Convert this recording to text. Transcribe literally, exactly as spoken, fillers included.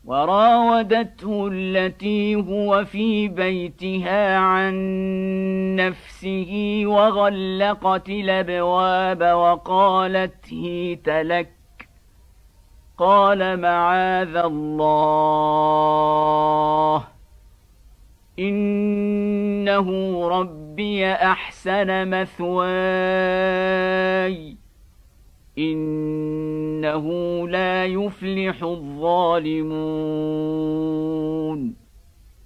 وراودته التي هو في بيتها عن نفسه وغلقت الأبواب وقالت هيت لك قال معاذ الله إنه ربي أحسن مثواي إنه لا يفلح الظالمون